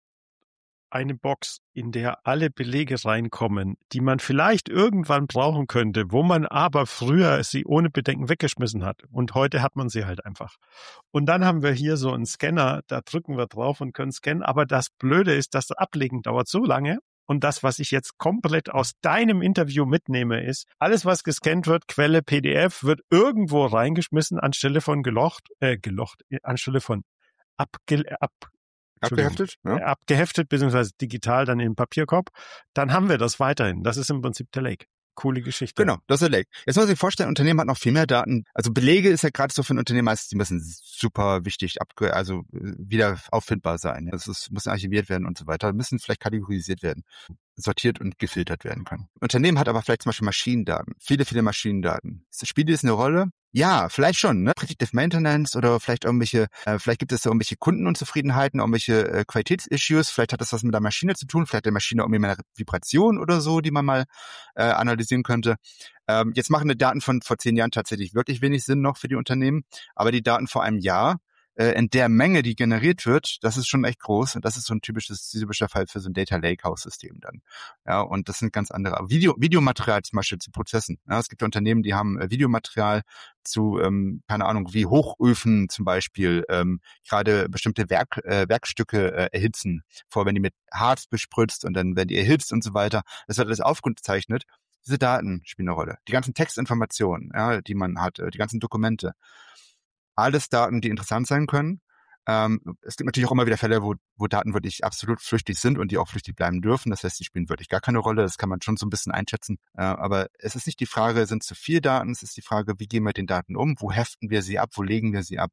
eine Box, in der alle Belege reinkommen, die man vielleicht irgendwann brauchen könnte, wo man aber früher sie ohne Bedenken weggeschmissen hat. Und heute hat man sie halt einfach. Und dann haben wir hier so einen Scanner, da drücken wir drauf und können scannen. Aber das Blöde ist, das Ablegen dauert so lange. Und das, was ich jetzt komplett aus deinem Interview mitnehme, ist, alles, was gescannt wird, Quelle PDF, wird irgendwo reingeschmissen anstelle von anstelle von abgeheftet, ja. Abgeheftet, beziehungsweise digital dann im Papierkorb. Dann haben wir das weiterhin. Das ist im Prinzip der Lake. Coole Geschichte. Genau, das ist der Lake. Jetzt muss ich mir vorstellen, ein Unternehmen hat noch viel mehr Daten. Also Belege ist ja gerade so für ein Unternehmen meistens, die müssen super wichtig wieder auffindbar sein. Müssen archiviert werden und so weiter, müssen vielleicht kategorisiert werden, sortiert und gefiltert werden können. Unternehmen hat aber vielleicht zum Beispiel Maschinendaten, viele Maschinendaten. Spielt das eine Rolle? Ja, vielleicht schon, ne? Predictive Maintenance oder vielleicht gibt es da irgendwelche Kundenunzufriedenheiten, irgendwelche Qualitätsissues, vielleicht hat das was mit der Maschine zu tun, vielleicht hat die Maschine irgendwie eine Vibration oder so, die man mal analysieren könnte. Jetzt machen die Daten von vor 10 Jahren tatsächlich wirklich wenig Sinn noch für die Unternehmen, aber die Daten vor einem Jahr, in der Menge, die generiert wird, das ist schon echt groß und das ist so ein typischer Fall für so ein Data Lakehouse-System dann. Ja, und das sind ganz andere. Videomaterial zum Beispiel zu Prozessen. Ja, es gibt ja Unternehmen, die haben Videomaterial zu, keine Ahnung, wie Hochöfen zum Beispiel, gerade bestimmte Werkstücke erhitzen, wenn die mit Harz bespritzt und dann werden die erhitzt und so weiter. Das wird alles aufgezeichnet. Diese Daten spielen eine Rolle. Die ganzen Textinformationen, ja, die man hat, die ganzen Dokumente. Alles Daten, die interessant sein können. Es gibt natürlich auch immer wieder Fälle, wo Daten wirklich absolut flüchtig sind und die auch flüchtig bleiben dürfen. Das heißt, die spielen wirklich gar keine Rolle. Das kann man schon so ein bisschen einschätzen. Aber es ist nicht die Frage, sind zu viel Daten? Es ist die Frage, wie gehen wir mit den Daten um? Wo heften wir sie ab? Wo legen wir sie ab?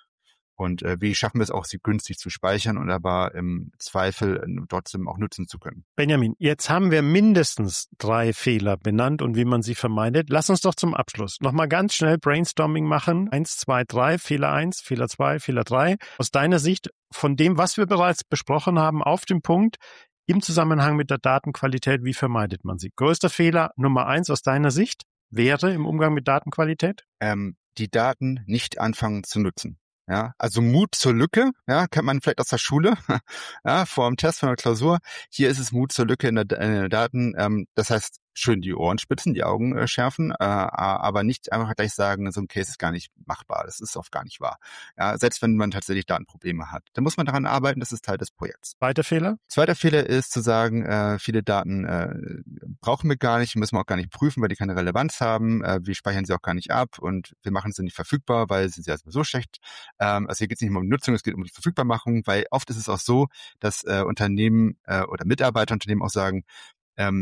Und wie schaffen wir es auch, sie günstig zu speichern und aber im Zweifel trotzdem auch nutzen zu können. Benjamin, jetzt haben wir mindestens 3 Fehler benannt und wie man sie vermeidet. Lass uns doch zum Abschluss nochmal ganz schnell Brainstorming machen. 1, 2, 3, Fehler 1, Fehler 2, Fehler 3. Aus deiner Sicht von dem, was wir bereits besprochen haben, auf den Punkt, im Zusammenhang mit der Datenqualität, wie vermeidet man sie? Größter Fehler Nummer 1 aus deiner Sicht wäre im Umgang mit Datenqualität? Die Daten nicht anfangen zu nutzen. Ja, also Mut zur Lücke, ja, kennt man vielleicht aus der Schule, ja, vor dem Test, vor der Klausur. Hier ist es Mut zur Lücke in der Daten. Das heißt, schön die Ohren spitzen, die Augen schärfen, aber nicht einfach gleich sagen, so ein Case ist gar nicht machbar. Das ist oft gar nicht wahr. Ja, selbst wenn man tatsächlich Datenprobleme hat. Dann muss man daran arbeiten, das ist Teil des Projekts. Zweiter Fehler? Zweiter Fehler ist zu sagen, viele Daten brauchen wir gar nicht, müssen wir auch gar nicht prüfen, weil die keine Relevanz haben. Wir speichern sie auch gar nicht ab und wir machen sie nicht verfügbar, weil sie sind ja so schlecht. Also hier geht es nicht um die Nutzung, es geht um die Verfügbarmachung, weil oft ist es auch so, dass Unternehmen oder Mitarbeiterunternehmen auch sagen,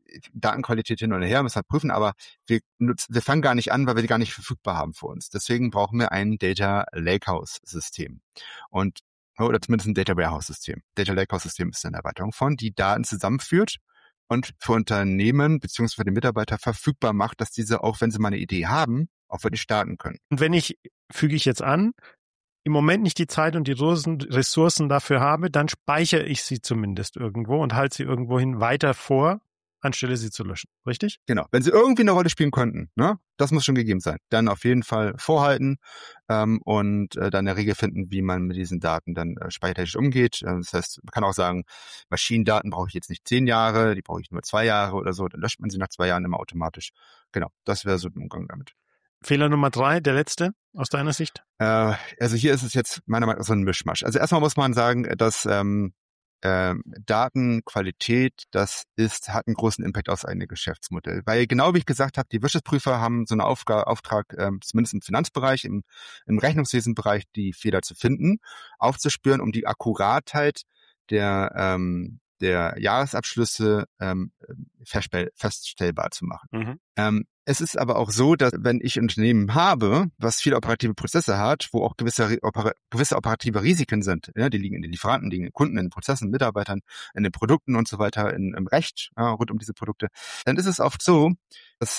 Datenqualität hin und her, müssen wir prüfen, aber wir fangen gar nicht an, weil wir die gar nicht verfügbar haben für uns. Deswegen brauchen wir ein Data Lakehouse-System. Oder zumindest ein Data Warehouse-System. Data Lakehouse-System ist eine Erweiterung von, die Daten zusammenführt und für Unternehmen bzw. für den Mitarbeiter verfügbar macht, dass diese, auch wenn sie mal eine Idee haben, auch wirklich starten können. Und füge ich jetzt an, im Moment nicht die Zeit und die Ressourcen dafür habe, dann speichere ich sie zumindest irgendwo und halte sie irgendwohin weiter vor, anstelle sie zu löschen. Richtig? Genau. Wenn sie irgendwie eine Rolle spielen könnten, ne, das muss schon gegeben sein. Dann auf jeden Fall vorhalten und dann eine Regel finden, wie man mit diesen Daten dann speichertechnisch umgeht. Das heißt, man kann auch sagen, Maschinendaten brauche ich jetzt nicht 10 Jahre, die brauche ich nur 2 Jahre oder so. Dann löscht man sie nach 2 Jahren immer automatisch. Genau, das wäre so ein Umgang damit. Fehler Nummer 3, der letzte aus deiner Sicht? Also hier ist es jetzt meiner Meinung nach so ein Mischmasch. Also erstmal muss man sagen, dass Datenqualität, hat einen großen Impact aufs eigene Geschäftsmodell. Weil genau wie ich gesagt habe, die Wirtschaftsprüfer haben so einen Auftrag, zumindest im Finanzbereich, im Rechnungswesenbereich, die Fehler zu finden, aufzuspüren, um die Akkuratheit der Jahresabschlüsse feststellbar zu machen. Es ist aber auch so, dass wenn ich ein Unternehmen habe, was viele operative Prozesse hat, wo auch gewisse operative Risiken sind, ja, die liegen in den Lieferanten, die liegen in den Kunden, in den Prozessen, Mitarbeitern, in den Produkten und so weiter, im Recht rund um diese Produkte, dann ist es oft so, dass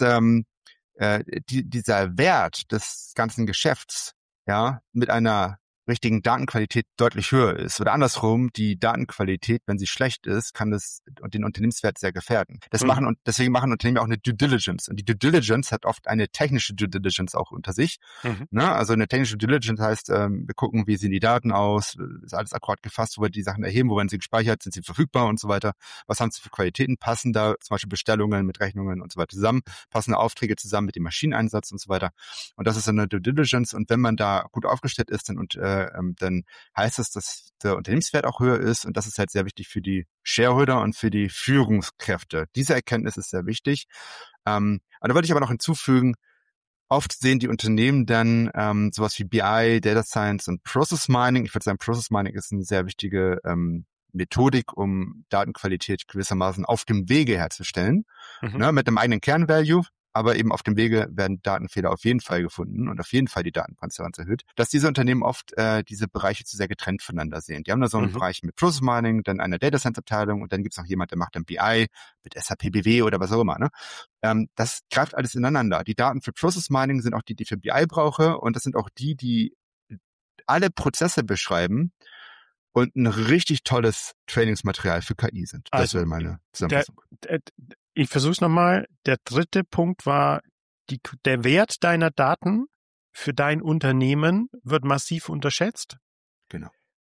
dieser Wert des ganzen Geschäfts mit einer richtigen Datenqualität deutlich höher ist. Oder andersrum, die Datenqualität, wenn sie schlecht ist, kann das den Unternehmenswert sehr gefährden. Deswegen machen Unternehmen auch eine Due Diligence. Und die Due Diligence hat oft eine technische Due Diligence auch unter sich. Ne? Also eine technische Due Diligence heißt, wir gucken, wie sehen die Daten aus, ist alles akkurat gefasst, wo wir die Sachen erheben, wo werden sie gespeichert, sind sie verfügbar und so weiter. Was haben sie für Qualitäten? Passen da zum Beispiel Bestellungen mit Rechnungen und so weiter zusammen? Passen Aufträge zusammen mit dem Maschineneinsatz und so weiter? Und das ist eine Due Diligence. Und wenn man da gut aufgestellt ist dann heißt es, dass der Unternehmenswert auch höher ist und das ist halt sehr wichtig für die Shareholder und für die Führungskräfte. Diese Erkenntnis ist sehr wichtig. Und da würde ich aber noch hinzufügen, oft sehen die Unternehmen dann sowas wie BI, Data Science und Process Mining. Ich würde sagen, Process Mining ist eine sehr wichtige Methodik, um Datenqualität gewissermaßen auf dem Wege herzustellen, ne, mit einem eigenen Kernvalue. Aber eben auf dem Wege werden Datenfehler auf jeden Fall gefunden und auf jeden Fall die Datentransparenz erhöht, dass diese Unternehmen oft diese Bereiche zu sehr getrennt voneinander sehen. Die haben da so einen Bereich mit Process Mining, dann eine Data Science Abteilung und dann gibt es noch jemand, der macht dann BI mit SAP BW oder was auch immer. Ne? Das greift alles ineinander. Die Daten für Process Mining sind auch die ich für BI brauche und das sind auch die alle Prozesse beschreiben und ein richtig tolles Trainingsmaterial für KI sind. Das wäre meine Zusammenfassung. Ich versuche es nochmal. Der 3. Punkt war, der Wert deiner Daten für dein Unternehmen wird massiv unterschätzt. Genau.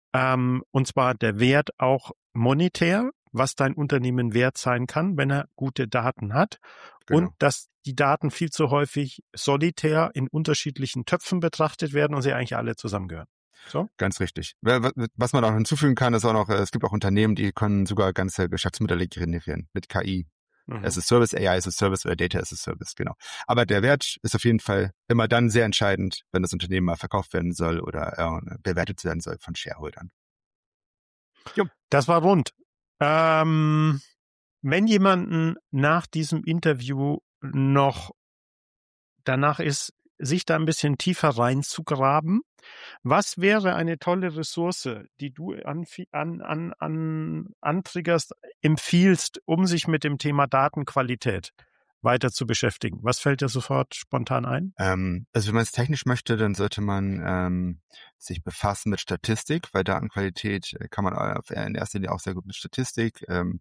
Und zwar der Wert auch monetär, was dein Unternehmen wert sein kann, wenn er gute Daten hat. Genau. Und dass die Daten viel zu häufig solitär in unterschiedlichen Töpfen betrachtet werden und sie eigentlich alle zusammengehören. So? Ganz richtig. Was man auch hinzufügen kann, ist auch noch, es gibt auch Unternehmen, die können sogar ganze Geschäftsmodelle generieren mit KI. As a Service, AI as a Service oder Data as a Service, genau. Aber der Wert ist auf jeden Fall immer dann sehr entscheidend, wenn das Unternehmen mal verkauft werden soll oder bewertet werden soll von Shareholdern. Jo, das war rund. Wenn jemanden nach diesem Interview noch danach ist, sich da ein bisschen tiefer reinzugraben, was wäre eine tolle Ressource, die du antriggerst, empfiehlst, um sich mit dem Thema Datenqualität weiter zu beschäftigen? Was fällt dir sofort spontan ein? Also wenn man es technisch möchte, dann sollte man sich befassen mit Statistik, weil Datenqualität kann man in erster Linie auch sehr gut mit Statistik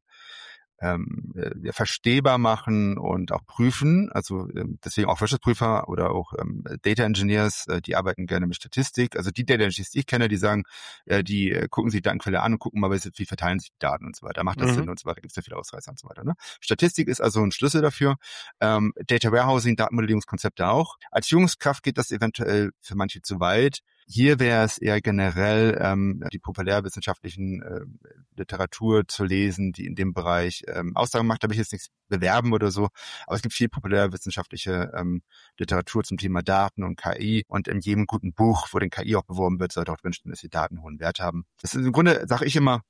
verstehbar machen und auch prüfen. Also deswegen auch Wirtschaftsprüfer oder auch Data Engineers, die arbeiten gerne mit Statistik. Also die Data Engineers, die ich kenne, die sagen, die gucken sich Datenquelle an und gucken mal, wie verteilen sich die Daten und so weiter. Macht das Sinn und so weiter. Gibt es ja viele Ausreißer und so weiter. Ne? Statistik ist also ein Schlüssel dafür. Data Warehousing, Datenmodellierungskonzepte auch. Als Führungskraft geht das eventuell für manche zu weit. Hier wäre es eher generell, die populärwissenschaftlichen Literatur zu lesen, die in dem Bereich Aussagen macht. Da will ich jetzt nichts bewerben oder so, aber es gibt viel populärwissenschaftliche Literatur zum Thema Daten und KI und in jedem guten Buch, wo den KI auch beworben wird, sollte auch drinstehen, dass die Daten einen hohen Wert haben. Das ist im Grunde, sage ich immer,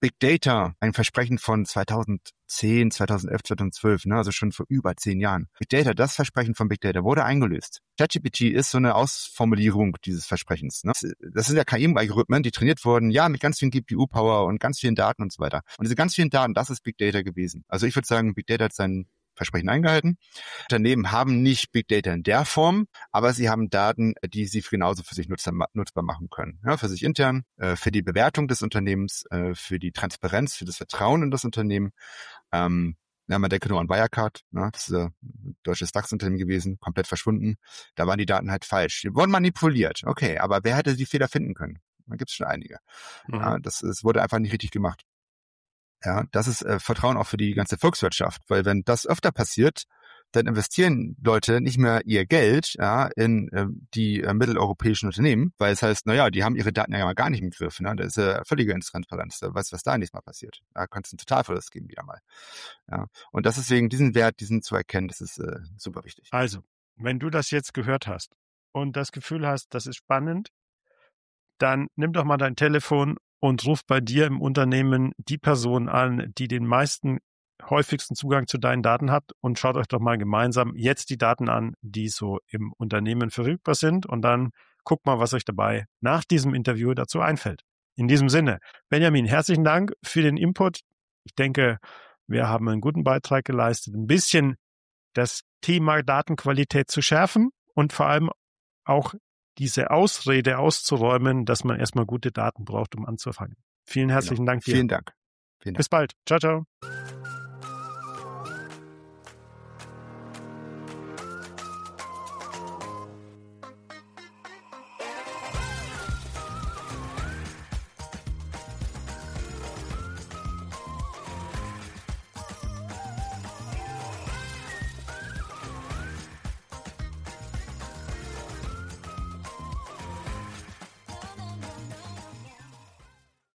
Big Data ein Versprechen von 2010, 2011, 2012, also schon vor über 10 Jahren. Big Data, das Versprechen von Big Data wurde eingelöst. ChatGPT ist so eine Ausformulierung dieses Versprechens. Das sind ja KI-Algorithmen, die trainiert wurden, mit ganz viel GPU-Power und ganz vielen Daten und so weiter. Und diese ganz vielen Daten, das ist Big Data gewesen. Also ich würde sagen, Big Data hat sein Versprechen eingehalten. Unternehmen haben nicht Big Data in der Form, aber sie haben Daten, die sie genauso für sich nutzbar machen können. Ja, für sich intern, für die Bewertung des Unternehmens, für die Transparenz, für das Vertrauen in das Unternehmen. Man denke nur an Wirecard, das ist ein deutsches DAX-Unternehmen gewesen, komplett verschwunden. Da waren die Daten halt falsch. Die wurden manipuliert. Okay, aber wer hätte die Fehler finden können? Da gibt es schon einige. Mhm. Das wurde einfach nicht richtig gemacht. Ja, das ist Vertrauen auch für die ganze Volkswirtschaft, weil wenn das öfter passiert, dann investieren Leute nicht mehr ihr Geld in die mitteleuropäischen Unternehmen, weil es heißt, die haben ihre Daten ja mal gar nicht im Griff. Das ist völlige Intransparenz. Da weißt du, was da nächstes Mal passiert. Da könnte es einen Totalverlust geben wieder mal. Ja, und das ist wegen diesen Wert, diesen zu erkennen, das ist super wichtig. Also, wenn du das jetzt gehört hast und das Gefühl hast, das ist spannend, dann nimm doch mal dein Telefon und ruf bei dir im Unternehmen die Person an, die den häufigsten Zugang zu deinen Daten hat und schaut euch doch mal gemeinsam jetzt die Daten an, die so im Unternehmen verfügbar sind und dann guckt mal, was euch dabei nach diesem Interview dazu einfällt. In diesem Sinne, Benjamin, herzlichen Dank für den Input. Ich denke, wir haben einen guten Beitrag geleistet, ein bisschen das Thema Datenqualität zu schärfen und vor allem auch diese Ausrede auszuräumen, dass man erstmal gute Daten braucht, um anzufangen. Vielen herzlichen Dank dir. Vielen Dank. Bis bald. Ciao, ciao.